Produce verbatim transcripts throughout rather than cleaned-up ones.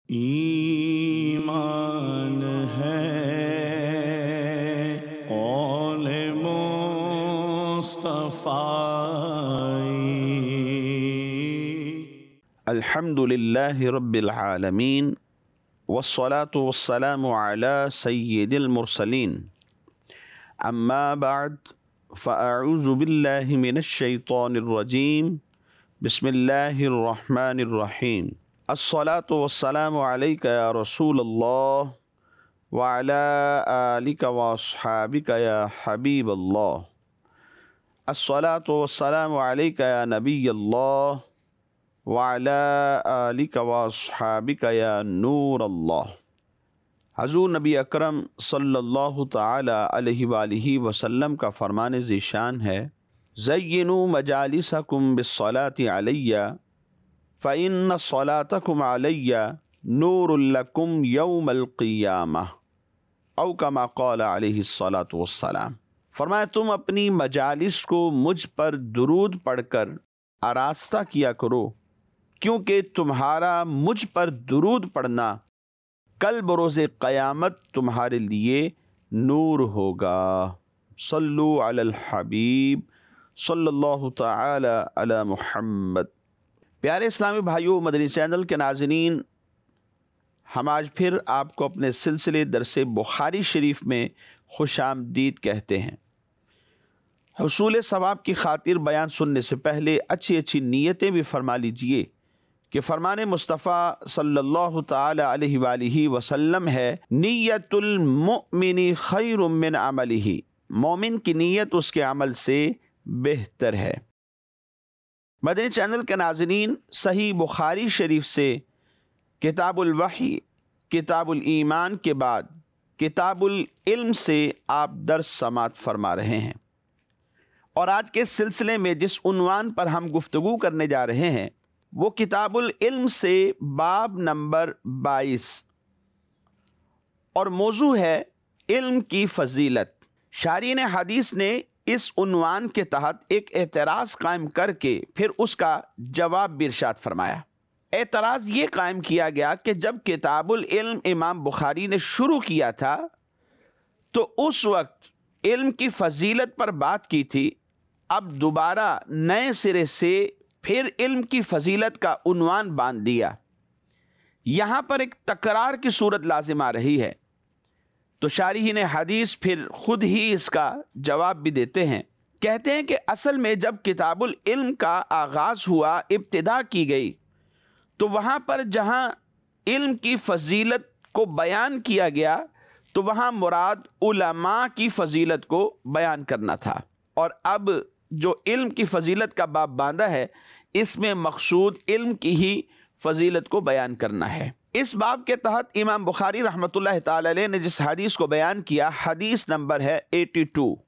ایمان ہے قول مصطفی۔ الحمد للہ رب العالمین والصلاة والسلام علی سید المرسلین، اما بعد فاعوذ باللہ من الشیطان الرجیم، بسم اللہ الرحمن الرحیم۔ الصلاة والسلام علیک یا رسول اللہ وعلی آلک واصحابک یا حبیب اللہ۔ الصلاة والسلام علیک یا نبی اللہ وعلی آلک واصحابک یا نور اللہ۔ حضور نبی اکرم صلی اللہ تعالی علیہ وآلہ وسلم کا فرمان ذیشان ہے، زینوا مجالسکم بالصلاة علیہ فإن صلاتکم علیہ نور لکم یوم القیامہ، او کما قال علیہ الصلاۃ والسلام۔ فرمایا تم اپنی مجالس کو مجھ پر درود پڑھ کر آراستہ کیا کرو، کیونکہ تمہارا مجھ پر درود پڑھنا کل بروز قیامت تمہارے لیے نور ہوگا۔ صلو علی الحبیب صلی اللہ تعالی علی محمد۔ پیارے اسلامی بھائیو، مدنی چینل کے ناظرین، ہم آج پھر آپ کو اپنے سلسلے درس بخاری شریف میں خوش آمدید کہتے ہیں۔ حصول ثواب کی خاطر بیان سننے سے پہلے اچھی اچھی نیتیں بھی فرما لیجئے کہ فرمان مصطفیٰ صلی اللہ تعالی علیہ وآلہ وسلم ہے، نیت المؤمن خیر من عملہ، مومن کی نیت اس کے عمل سے بہتر ہے۔ مدنی چینل کے ناظرین، صحیح بخاری شریف سے کتاب الوحی کتاب الایمان کے بعد کتاب العلم سے آپ درس سماعت فرما رہے ہیں، اور آج کے سلسلے میں جس عنوان پر ہم گفتگو کرنے جا رہے ہیں وہ کتاب العلم سے باب نمبر بائیس، اور موضوع ہے علم کی فضیلت۔ شارحین حدیث نے اس عنوان کے تحت ایک اعتراض قائم کر کے پھر اس کا جواب بھی ارشاد فرمایا۔ اعتراض یہ قائم کیا گیا کہ جب کتاب العلم امام بخاری نے شروع کیا تھا تو اس وقت علم کی فضیلت پر بات کی تھی، اب دوبارہ نئے سرے سے پھر علم کی فضیلت کا عنوان باندھ دیا، یہاں پر ایک تکرار کی صورت لازم آ رہی ہے۔ تو شارحین حدیث پھر خود ہی اس کا جواب بھی دیتے ہیں، کہتے ہیں کہ اصل میں جب کتاب العلم کا آغاز ہوا، ابتدا کی گئی، تو وہاں پر جہاں علم کی فضیلت کو بیان کیا گیا تو وہاں مراد علماء کی فضیلت کو بیان کرنا تھا، اور اب جو علم کی فضیلت کا باب باندھا ہے اس میں مقصود علم کی ہی فضیلت کو بیان کرنا ہے۔ اس باب کے تحت امام بخاری رحمۃ اللہ تعالی علیہ نے جس حدیث کو بیان کیا، حدیث نمبر ہے اٹھاسی۔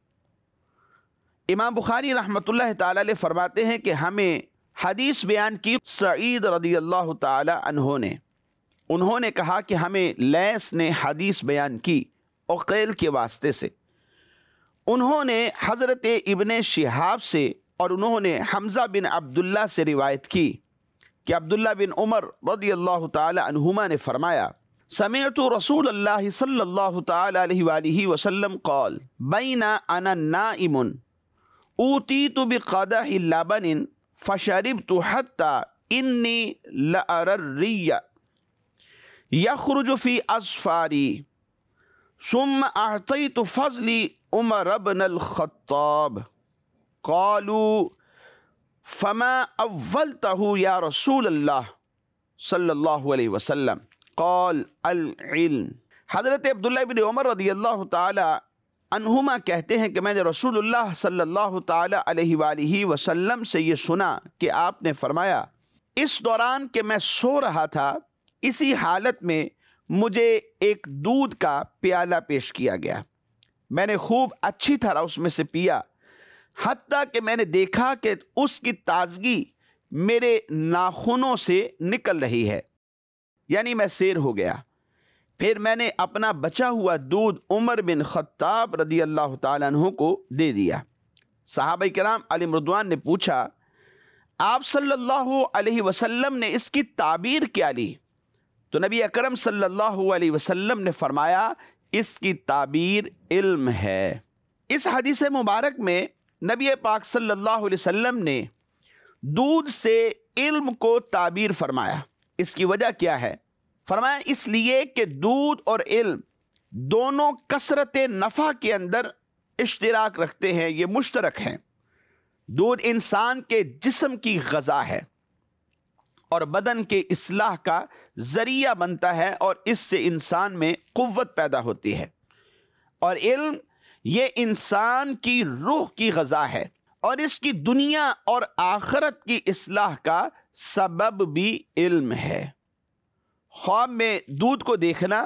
امام بخاری رحمۃ اللہ تعالی علیہ فرماتے ہیں کہ ہمیں حدیث بیان کی سعید رضی اللہ تعالی عنہ نے، انہوں نے کہا کہ ہمیں لیث نے حدیث بیان کی عقیل کے واسطے سے، انہوں نے حضرت ابن شہاب سے، اور انہوں نے حمزہ بن عبداللہ سے روایت کی کہ عبداللہ بن عمر رضی اللہ تعالی عنہما نے فرمایا، سمعت رسول اللہ صلی اللہ تعالی علیہ وآلہ وسلم قال بین انا نائم اوتیت بقدح لبن فشربت حتی انی لأری الری یخرج فی اظفاری ثم اعطیت فضلی عمر بن الخطاب قالوا فما اولته یا رسول اللہ صلی اللہ علیہ وسلم قال العلم۔ حضرت عبداللہ بن عمر رضی اللہ تعالی عنہما کہتے ہیں کہ میں نے رسول اللہ صلی اللہ تعالی علیہ وآلہ وسلم سے یہ سنا کہ آپ نے فرمایا، اس دوران کہ میں سو رہا تھا، اسی حالت میں مجھے ایک دودھ کا پیالہ پیش کیا گیا، میں نے خوب اچھی طرح اس میں سے پیا، حتیٰ کہ میں نے دیکھا کہ اس کی تازگی میرے ناخنوں سے نکل رہی ہے، یعنی میں سیر ہو گیا۔ پھر میں نے اپنا بچا ہوا دودھ عمر بن خطاب رضی اللہ تعالیٰ عنہ کو دے دیا۔ صحابہ کرام علیہم رضوان نے پوچھا، آپ صلی اللہ علیہ وسلم نے اس کی تعبیر کیا لی؟ تو نبی اکرم صلی اللہ علیہ وسلم نے فرمایا اس کی تعبیر علم ہے۔ اس حدیث مبارک میں نبی پاک صلی اللہ علیہ وسلم نے دودھ سے علم کو تعبیر فرمایا۔ اس کی وجہ کیا ہے؟ فرمایا اس لیے کہ دودھ اور علم دونوں کثرت نفع کے اندر اشتراک رکھتے ہیں، یہ مشترک ہیں۔ دودھ انسان کے جسم کی غذا ہے اور بدن کے اصلاح کا ذریعہ بنتا ہے، اور اس سے انسان میں قوت پیدا ہوتی ہے۔ اور علم یہ انسان کی روح کی غذا ہے، اور اس کی دنیا اور آخرت کی اصلاح کا سبب بھی علم ہے۔ خواب میں دودھ کو دیکھنا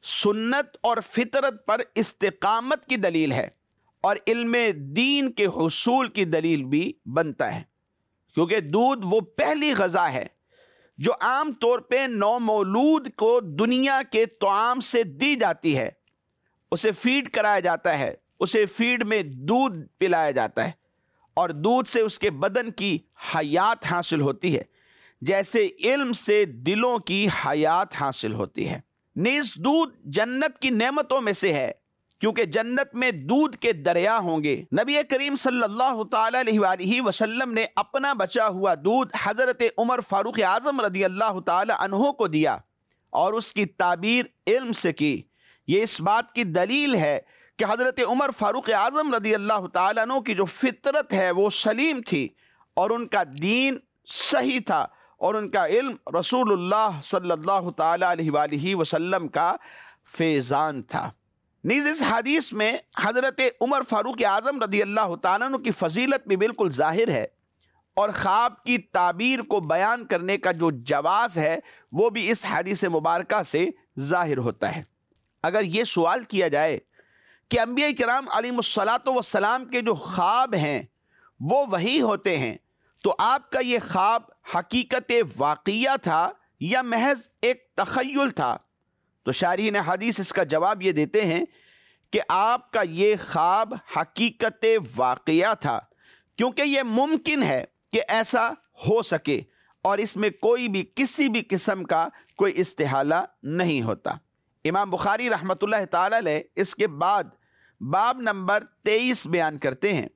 سنت اور فطرت پر استقامت کی دلیل ہے، اور علم دین کے حصول کی دلیل بھی بنتا ہے، کیونکہ دودھ وہ پہلی غذا ہے جو عام طور پہ نومولود کو دنیا کے طعام سے دی جاتی ہے۔ اسے فیڈ کرایا جاتا ہے، اسے فیڈ میں دودھ پلایا جاتا ہے، اور دودھ سے اس کے بدن کی حیات حاصل ہوتی ہے، جیسے علم سے دلوں کی حیات حاصل ہوتی ہے۔ نیز دودھ جنت کی نعمتوں میں سے ہے، کیونکہ جنت میں دودھ کے دریا ہوں گے۔ نبی کریم صلی اللہ تعالی علیہ وآلہ وسلم نے اپنا بچا ہوا دودھ حضرت عمر فاروق اعظم رضی اللہ تعالی عنہ کو دیا، اور اس کی تعبیر علم سے کی۔ یہ اس بات کی دلیل ہے کہ حضرت عمر فاروق اعظم رضی اللہ تعالی عنہ کی جو فطرت ہے وہ سلیم تھی، اور ان کا دین صحیح تھا، اور ان کا علم رسول اللہ صلی اللہ تعالی علیہ وآلہ وسلم کا فیضان تھا۔ نیز اس حدیث میں حضرت عمر فاروق اعظم رضی اللہ تعالیٰ عنہ کی فضیلت بھی بالکل ظاہر ہے، اور خواب کی تعبیر کو بیان کرنے کا جو جواز ہے وہ بھی اس حدیث مبارکہ سے ظاہر ہوتا ہے۔ اگر یہ سوال کیا جائے کہ انبیاء کرام علیہم الصلاۃ والسلام کے جو خواب ہیں وہ وہی ہوتے ہیں، تو آپ کا یہ خواب حقیقت واقعہ تھا یا محض ایک تخیل تھا؟ تو شارحین حدیث اس کا جواب یہ دیتے ہیں کہ آپ کا یہ خواب حقیقت واقعہ تھا، کیونکہ یہ ممکن ہے کہ ایسا ہو سکے، اور اس میں کوئی بھی کسی بھی قسم کا کوئی استحالہ نہیں ہوتا۔ امام بخاری رحمۃ اللہ تعالی علیہ اس کے بعد باب نمبر تیئیس بیان کرتے ہیں،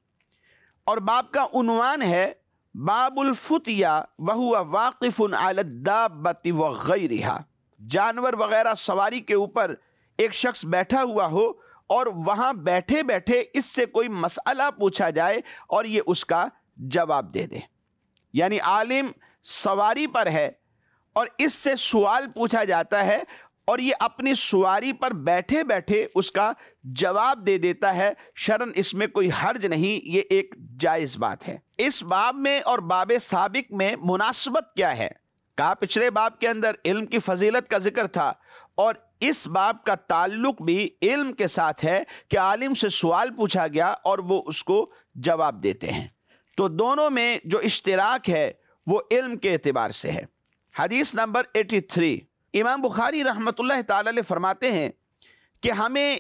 اور باب کا عنوان ہے باب الفتیا وہو واقف علی الدابۃ وغیرہا۔ جانور وغیرہ سواری کے اوپر ایک شخص بیٹھا ہوا ہو، اور وہاں بیٹھے بیٹھے اس سے کوئی مسئلہ پوچھا جائے اور یہ اس کا جواب دے دے۔ یعنی عالم سواری پر ہے اور اس سے سوال پوچھا جاتا ہے، اور یہ اپنی سواری پر بیٹھے بیٹھے اس کا جواب دے دیتا ہے۔ شرعاً اس میں کوئی حرج نہیں، یہ ایک جائز بات ہے۔ اس باب میں اور باب سابق میں مناسبت کیا ہے؟ کہا پچھلے باب کے اندر علم کی فضیلت کا ذکر تھا، اور اس باب کا تعلق بھی علم کے ساتھ ہے کہ عالم سے سوال پوچھا گیا اور وہ اس کو جواب دیتے ہیں۔ تو دونوں میں جو اشتراک ہے وہ علم کے اعتبار سے ہے۔ حدیث نمبر تراسی، امام بخاری رحمۃ اللہ تعالی علیہ فرماتے ہیں کہ ہمیں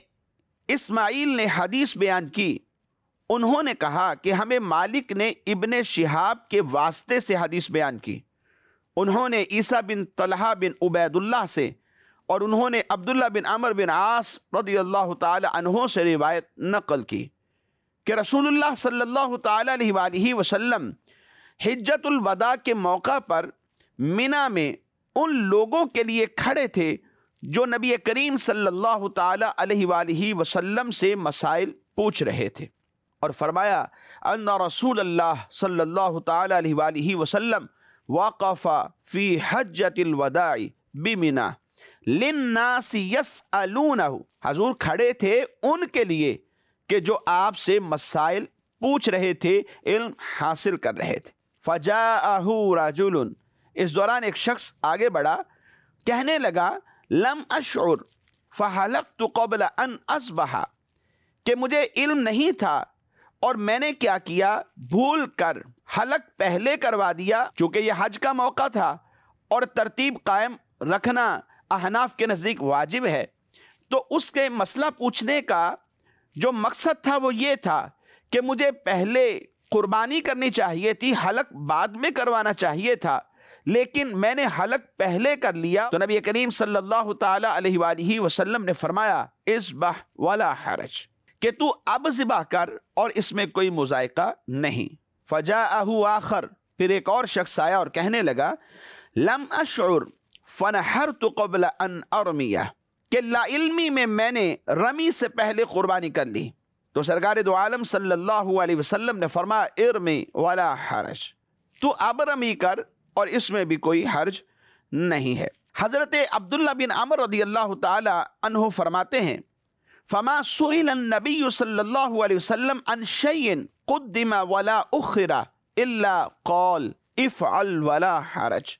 اسماعیل نے حدیث بیان کی، انہوں نے کہا کہ ہمیں مالک نے ابن شہاب کے واسطے سے حدیث بیان کی، انہوں نے عیسیٰ بن طلحہ بن عبید اللہ سے، اور انہوں نے عبداللہ بن عمر بن عاص رضی اللہ تعالی عنہ سے روایت نقل کی کہ رسول اللہ صلی اللہ تعالی علیہ وآلہ وسلم حجت الوداع کے موقع پر منی میں ان لوگوں کے لیے کھڑے تھے جو نبی کریم صلی اللہ تعالی علیہ وآلہ وسلم سے مسائل پوچھ رہے تھے، اور فرمایا ان رسول اللہ صلی اللہ تعالی علیہ وآلہ وسلم وقف فی حجت الوداع بمنی للناس یسألونہ، حضور کھڑے تھے ان کے لیے کہ جو آپ سے مسائل پوچھ رہے تھے، علم حاصل کر رہے تھے۔ فجاءہ رجل، اس دوران ایک شخص آگے بڑھا، کہنے لگا لم اشعر فحلقت قبل ان اصبح، کہ مجھے علم نہیں تھا اور میں نے کیا کیا، بھول کر حلق پہلے کروا دیا، چونکہ یہ حج کا موقع تھا اور ترتیب قائم رکھنا احناف کے نزدیک واجب ہے۔ تو اس کے مسئلہ پوچھنے کا جو مقصد تھا وہ یہ تھا کہ مجھے پہلے قربانی کرنی چاہیے تھی، حلق بعد میں کروانا چاہیے تھا، لیکن میں نے حلق پہلے کر لیا، تو نبی کریم صلی اللہ تعالی علیہ وآلہ وسلم نے فرمایا اذبح ولا حرج، کہ تو اب ذبح کر اور اس میں کوئی مذائقہ نہیں۔ فجاءہ آخر، پھر ایک اور شخص آیا اور کہنے لگا لم اشعر فنحرت قبل ان ارمیہ، کہ لا علمی میں میں نے رمی سے پہلے قربانی کر لی۔ تو سرکار دو عالم صلی اللہ علیہ وسلم نے فرمایا ارمی ولا حرج، تو اب رمی کر اور اس میں بھی کوئی حرج نہیں ہے۔ حضرت عبداللہ بن عمر رضی اللہ تعالی عنہ فرماتے ہیں فما سئل النبی صلی اللہ علیہ وسلم عن شیء قدم ولا اخر الا قال افعل ولا حرج۔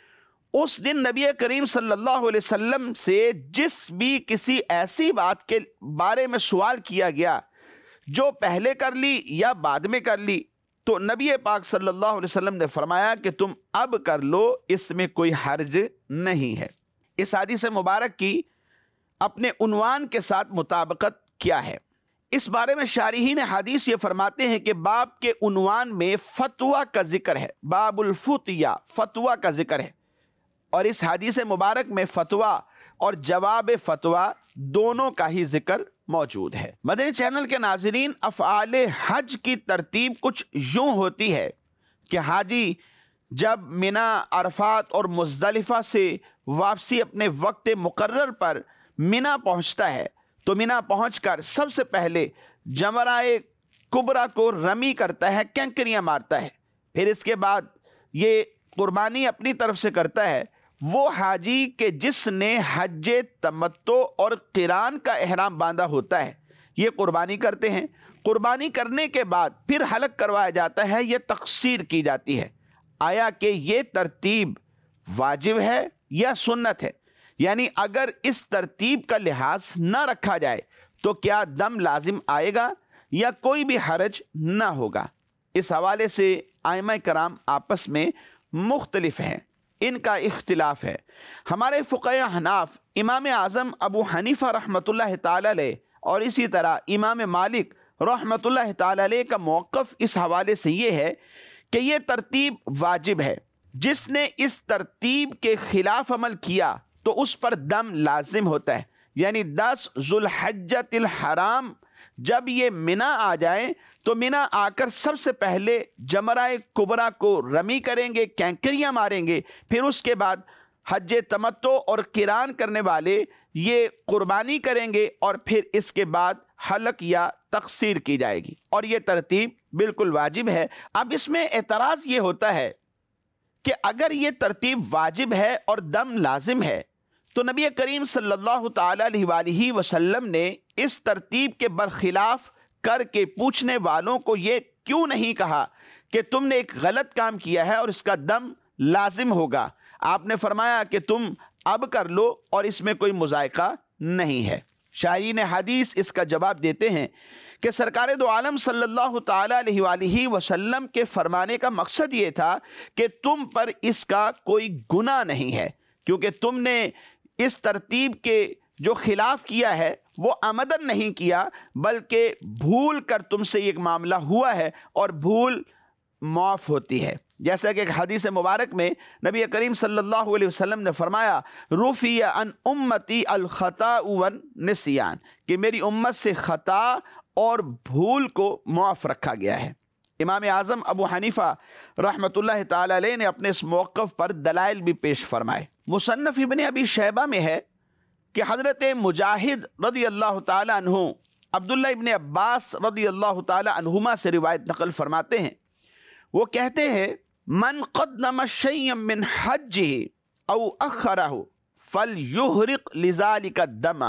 اس دن نبی کریم صلی اللہ علیہ وسلم سے جس بھی کسی ایسی بات کے بارے میں سوال کیا گیا جو پہلے کر لی یا بعد میں کر لی، تو نبی پاک صلی اللہ علیہ وسلم نے فرمایا کہ تم اب کر لو، اس میں کوئی حرج نہیں ہے۔ اس حدیث مبارک کی اپنے عنوان کے ساتھ مطابقت کیا ہے؟ اس بارے میں شارحین حدیث یہ فرماتے ہیں کہ باب کے عنوان میں فتویٰ کا ذکر ہے، باب الفتیہ، فتویٰ کا ذکر ہے، اور اس حدیث مبارک میں فتویٰ اور جواب فتویٰ دونوں کا ہی ذکر موجود ہے۔ مدنی چینل کے ناظرین، افعال حج کی ترتیب کچھ یوں ہوتی ہے کہ حاجی جب منی، عرفات اور مزدلفہ سے واپسی اپنے وقت مقرر پر منی پہنچتا ہے تو منی پہنچ کر سب سے پہلے جمرہ کبریٰ کو رمی کرتا ہے، کینکریاں مارتا ہے، پھر اس کے بعد یہ قربانی اپنی طرف سے کرتا ہے۔ وہ حاجی کہ جس نے حج تمتع اور قران کا احرام باندھا ہوتا ہے یہ قربانی کرتے ہیں۔ قربانی کرنے کے بعد پھر حلق کروایا جاتا ہے، یہ تقصیر کی جاتی ہے۔ آیا کہ یہ ترتیب واجب ہے یا سنت ہے؟ یعنی اگر اس ترتیب کا لحاظ نہ رکھا جائے تو کیا دم لازم آئے گا یا کوئی بھی حرج نہ ہوگا؟ اس حوالے سے ائمہ کرام آپس میں مختلف ہیں، ان کا اختلاف ہے۔ ہمارے فقہ حناف امام اعظم ابو حنیفہ رحمۃ اللہ تعالی علیہ اور اسی طرح امام مالک رحمۃ اللہ تعالی علیہ کا موقف اس حوالے سے یہ ہے کہ یہ ترتیب واجب ہے۔ جس نے اس ترتیب کے خلاف عمل کیا تو اس پر دم لازم ہوتا ہے، یعنی دس ذو الحجۃ الحرام جب یہ منی آ جائے تو منی آ کر سب سے پہلے جمرہ کبریٰ کو رمی کریں گے، کینکریاں ماریں گے، پھر اس کے بعد حج تمتع اور قران کرنے والے یہ قربانی کریں گے اور پھر اس کے بعد حلق یا تقصیر کی جائے گی، اور یہ ترتیب بالکل واجب ہے۔ اب اس میں اعتراض یہ ہوتا ہے کہ اگر یہ ترتیب واجب ہے اور دم لازم ہے تو نبی کریم صلی اللہ تعالی علیہ وآلہ وسلم نے اس ترتیب کے برخلاف کر کے پوچھنے والوں کو یہ کیوں نہیں کہا کہ تم نے ایک غلط کام کیا ہے اور اس کا دم لازم ہوگا؟ آپ نے فرمایا کہ تم اب کر لو اور اس میں کوئی مذائقہ نہیں ہے۔ شارحین حدیث اس کا جواب دیتے ہیں کہ سرکار دو عالم صلی اللہ تعالی علیہ وآلہ وسلم کے فرمانے کا مقصد یہ تھا کہ تم پر اس کا کوئی گناہ نہیں ہے، کیونکہ تم نے اس ترتیب کے جو خلاف کیا ہے وہ عمدن نہیں کیا، بلکہ بھول کر تم سے ایک معاملہ ہوا ہے اور بھول معاف ہوتی ہے۔ جیسا کہ ایک حدیث مبارک میں نبی کریم صلی اللہ علیہ وسلم نے فرمایا رفع عن امتی الخطا والنسیان، کہ میری امت سے خطا اور بھول کو معاف رکھا گیا ہے۔ امام اعظم ابو حنیفہ رحمۃ اللہ تعالی علیہ نے اپنے اس موقف پر دلائل بھی پیش فرمائے۔ مصنف ابن ابی شیبہ میں ہے کہ حضرت مجاہد رضی اللہ تعالی عنہ عبداللہ ابن عباس رضی اللہ تعالی عنہما سے روایت نقل فرماتے ہیں، وہ کہتے ہیں من قدم شیئا من حجہ او اخرہ فلیحرق لذالک الدم،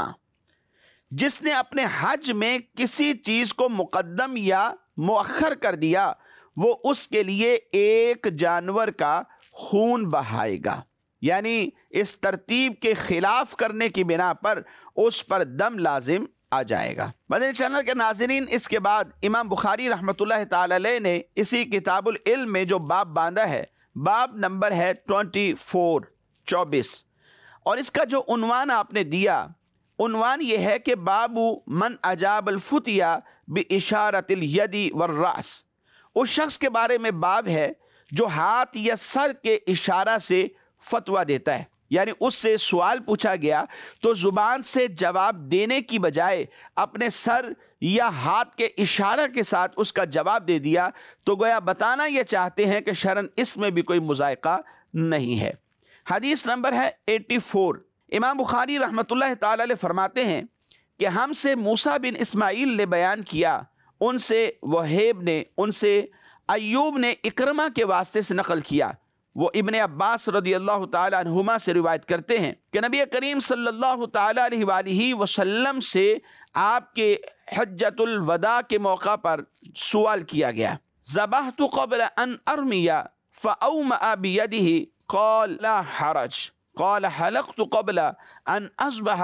جس نے اپنے حج میں کسی چیز کو مقدم یا مؤخر کر دیا وہ اس کے لیے ایک جانور کا خون بہائے گا، یعنی اس ترتیب کے خلاف کرنے کی بنا پر اس پر دم لازم آ جائے گا۔ مدنی چینل کے ناظرین، اس کے بعد امام بخاری رحمۃ اللہ تعالی علیہ نے اسی کتاب العلم میں جو باب باندھا ہے، باب نمبر ہے ٹوینٹی فور چوبیس، اور اس کا جو عنوان آپ نے دیا، عنوان یہ ہے کہ باب من اجاب الفتیہ باشارۃ الید والراس، اس شخص کے بارے میں باب ہے جو ہاتھ یا سر کے اشارہ سے فتویٰ دیتا ہے، یعنی اس سے سوال پوچھا گیا تو زبان سے جواب دینے کی بجائے اپنے سر یا ہاتھ کے اشارہ کے ساتھ اس کا جواب دے دیا، تو گویا بتانا یہ چاہتے ہیں کہ شرعاً اس میں بھی کوئی مذائقہ نہیں ہے۔ حدیث نمبر ہے ایٹی فور۔ امام بخاری رحمۃ اللہ تعالی علیہ فرماتے ہیں کہ ہم سے موسیٰ بن اسماعیل نے بیان کیا، ان سے وہیب نے، ان سے ایوب نے اکرمہ کے واسطے سے نقل کیا۔ وہ ابن عباس رضی اللہ تعالی عنہما سے روایت کرتے ہیں کہ نبی کریم صلی اللہ تعالی علیہ وآلہ وسلم سے آپ کے حجۃ الوداع کے موقع پر سوال کیا گیا، ذبحت قبل ان ارمی فاومأ بیدہ قال لا حرج، قال حلقت قبل ان اصبح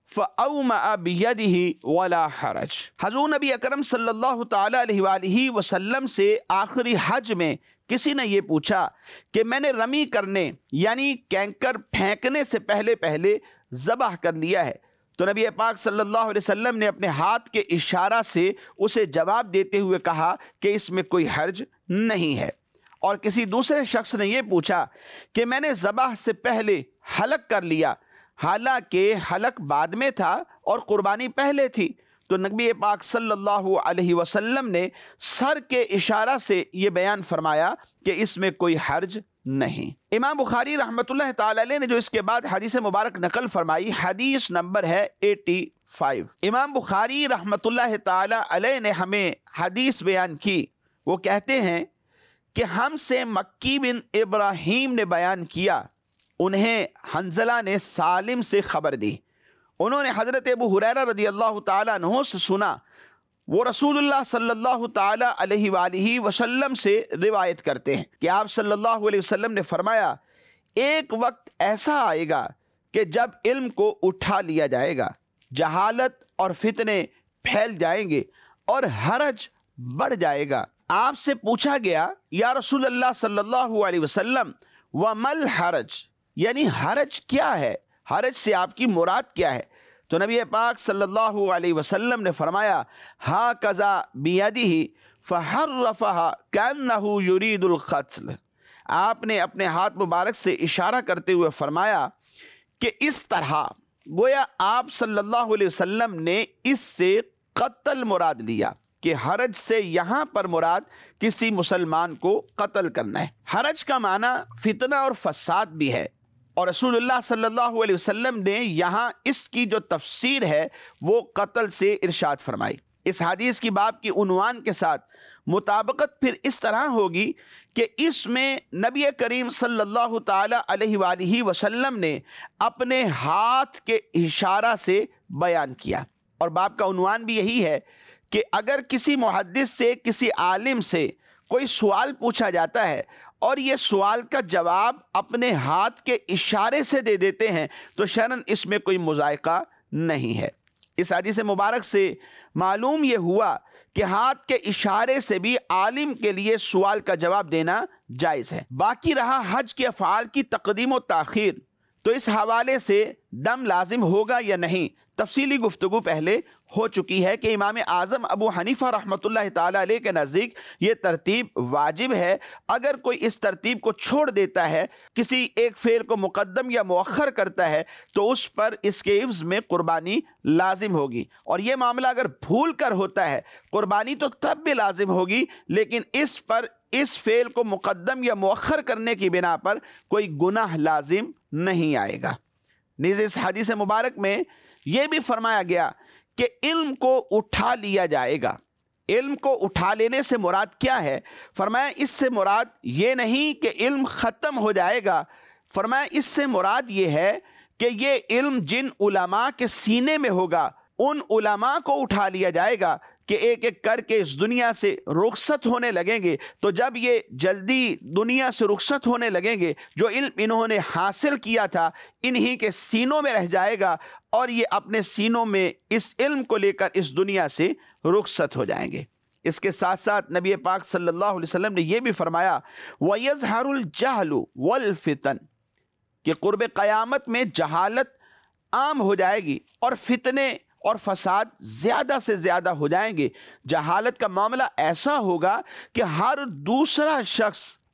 فاومأ بیدہ ولا حرج۔ حضور نبی اکرم صلی اللہ تعالی علیہ وآلہ وسلم سے آخری حج میں کسی نے یہ پوچھا کہ میں نے رمی کرنے یعنی کینکر پھینکنے سے پہلے پہلے ذبح کر لیا ہے، تو نبی پاک صلی اللہ علیہ وسلم نے اپنے ہاتھ کے اشارہ سے اسے جواب دیتے ہوئے کہا کہ اس میں کوئی حرج نہیں ہے۔ اور کسی دوسرے شخص نے یہ پوچھا کہ میں نے ذبح سے پہلے حلق کر لیا، حالانکہ حلق بعد میں تھا اور قربانی پہلے تھی، تو نبی پاک صلی اللہ علیہ وسلم نے سر کے اشارہ سے یہ بیان فرمایا کہ اس میں کوئی حرج نہیں۔ امام بخاری رحمۃ اللہ تعالی علیہ نے جو اس کے بعد حدیث مبارک نقل فرمائی، حدیث نمبر ہے ایٹی فائیو۔ امام بخاری رحمۃ اللہ تعالی علیہ نے ہمیں حدیث بیان کی، وہ کہتے ہیں کہ ہم سے مکی بن ابراہیم نے بیان کیا، انہیں حنظلہ نے سالم سے خبر دی، انہوں نے حضرت ابو ہریرہ رضی اللہ تعالیٰ عنہ سے سنا، وہ رسول اللہ صلی اللہ تعالیٰ علیہ وآلہ وسلم سے روایت کرتے ہیں کہ آپ صلی اللہ علیہ وسلم نے فرمایا، ایک وقت ایسا آئے گا کہ جب علم کو اٹھا لیا جائے گا، جہالت اور فتنے پھیل جائیں گے اور حرج بڑھ جائے گا۔ آپ سے پوچھا گیا، یا رسول اللہ صلی اللہ علیہ وسلم وَمَا الْحَرَجْ، یعنی حرج کیا ہے، حرج سے آپ کی مراد کیا ہے؟ تو نبی پاک صلی اللہ علیہ وسلم نے فرمایا، ہَكَذَا بِيَدِهِ فَحَرَّفَهَا كَأَنَّهُ يُرِيدُ الْقَتْلَ، آپ نے اپنے ہاتھ مبارک سے اشارہ کرتے ہوئے فرمایا کہ اس طرح، گویا آپ صلی اللہ علیہ وسلم نے اس سے قتل مراد لیا کہ حرج سے یہاں پر مراد کسی مسلمان کو قتل کرنا ہے۔ حرج کا معنی فتنہ اور فساد بھی ہے، اور رسول اللہ صلی اللہ علیہ وسلم نے یہاں اس کی جو تفسیر ہے وہ قتل سے ارشاد فرمائی۔ اس حدیث کی باب کی عنوان کے ساتھ مطابقت پھر اس طرح ہوگی کہ اس میں نبی کریم صلی اللہ تعالی علیہ وآلہ وسلم نے اپنے ہاتھ کے اشارہ سے بیان کیا، اور باب کا عنوان بھی یہی ہے کہ اگر کسی محدث سے، کسی عالم سے کوئی سوال پوچھا جاتا ہے اور یہ سوال کا جواب اپنے ہاتھ کے اشارے سے دے دیتے ہیں تو شرعاً اس میں کوئی مذائقہ نہیں ہے۔ اس حدیث مبارک سے معلوم یہ ہوا کہ ہاتھ کے اشارے سے بھی عالم کے لیے سوال کا جواب دینا جائز ہے۔ باقی رہا حج کے افعال کی تقدیم و تاخیر، تو اس حوالے سے دم لازم ہوگا یا نہیں، تفصیلی گفتگو پہلے ہو چکی ہے کہ امام اعظم ابو حنیفہ رحمۃ اللہ تعالی علیہ کے نزدیک یہ ترتیب واجب ہے۔ اگر کوئی اس ترتیب کو چھوڑ دیتا ہے، کسی ایک فعل کو مقدم یا مؤخر کرتا ہے، تو اس پر اس کے عوض میں قربانی لازم ہوگی، اور یہ معاملہ اگر بھول کر ہوتا ہے قربانی تو تب بھی لازم ہوگی، لیکن اس پر اس فعل کو مقدم یا مؤخر کرنے کی بنا پر کوئی گناہ لازم نہیں آئے گا۔ نیز اس حدیث مبارک میں یہ بھی فرمایا گیا کہ علم کو اٹھا لیا جائے گا۔ علم کو اٹھا لینے سے مراد کیا ہے؟ فرمایا اس سے مراد یہ نہیں کہ علم ختم ہو جائے گا، فرمایا اس سے مراد یہ ہے کہ یہ علم جن علماء کے سینے میں ہوگا ان علماء کو اٹھا لیا جائے گا کہ ایک ایک کر کے اس دنیا سے رخصت ہونے لگیں گے، تو جب یہ جلدی دنیا سے رخصت ہونے لگیں گے، جو علم انہوں نے حاصل کیا تھا انہی کے سینوں میں رہ جائے گا، اور یہ اپنے سینوں میں اس علم کو لے کر اس دنیا سے رخصت ہو جائیں گے۔ اس کے ساتھ ساتھ نبی پاک صلی اللہ علیہ وسلم نے یہ بھی فرمایا، وَيَظْهَرُ الْجَهْلُ وَالْفِتَنُ، کہ قرب قیامت میں جہالت عام ہو جائے گی اور فتنے اور فساد زیادہ سے زیادہ ہو جائیں گے۔ جہالت کا معاملہ ایسا ہوگا کہ ہر دوسرا شخص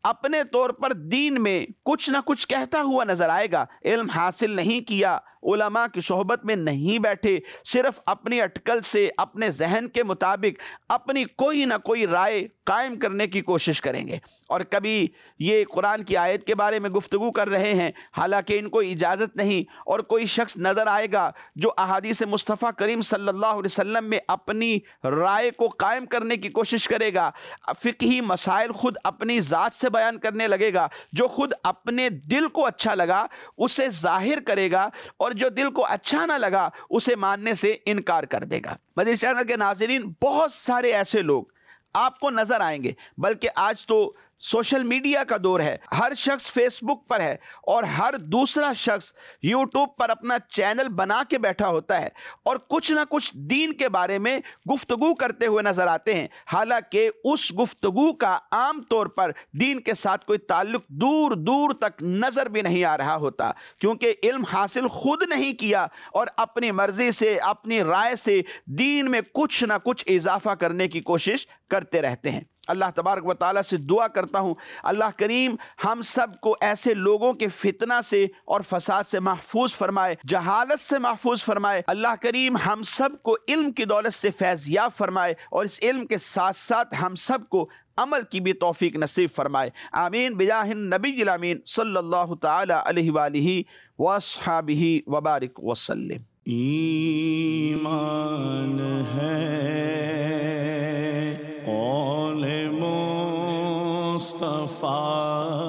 اپنے طور پر دین میں کچھ نہ کچھ کہتا ہوا نظر آئے گا، علم حاصل نہیں کیا، علماء کی صحبت میں نہیں بیٹھے، صرف اپنی اٹکل سے اپنے ذہن کے مطابق اپنی کوئی نہ کوئی رائے قائم کرنے کی کوشش کریں گے، اور کبھی یہ قرآن کی آیت کے بارے میں گفتگو کر رہے ہیں حالانکہ ان کو اجازت نہیں، اور کوئی شخص نظر آئے گا جو احادیث مصطفیٰ کریم صلی اللہ علیہ وسلم میں اپنی رائے کو قائم کرنے کی کوشش کرے گا، فقہی مسائل خود اپنی ذات سے بیان کرنے لگے گا، جو خود اپنے دل کو اچھا لگا اسے ظاہر کرے گا، اور جو دل کو اچھا نہ لگا اسے ماننے سے انکار کر دے گا۔ مدنی چینل کے ناظرین، بہت سارے ایسے لوگ آپ کو نظر آئیں گے، بلکہ آج تو سوشل میڈیا کا دور ہے، ہر شخص فیس بک پر ہے اور ہر دوسرا شخص یوٹیوب پر اپنا چینل بنا کے بیٹھا ہوتا ہے اور کچھ نہ کچھ دین کے بارے میں گفتگو کرتے ہوئے نظر آتے ہیں، حالانکہ اس گفتگو کا عام طور پر دین کے ساتھ کوئی تعلق دور دور تک نظر بھی نہیں آ رہا ہوتا، کیونکہ علم حاصل خود نہیں کیا اور اپنی مرضی سے اپنی رائے سے دین میں کچھ نہ کچھ اضافہ کرنے کی کوشش کرتے رہتے ہیں۔ اللہ تبارک و تعالیٰ سے دعا کرتا ہوں اللہ کریم ہم سب کو ایسے لوگوں کے فتنہ سے اور فساد سے محفوظ فرمائے، جہالت سے محفوظ فرمائے۔ اللہ کریم ہم سب کو علم کی دولت سے فیض یاب فرمائے، اور اس علم کے ساتھ ساتھ ہم سب کو عمل کی بھی توفیق نصیب فرمائے۔ آمین بجاہ النبی الامین صلی اللہ تعالی علیہ وآلہ واصحابہ وبارک وسلم۔ ایمان ہے قول مصطفیٰ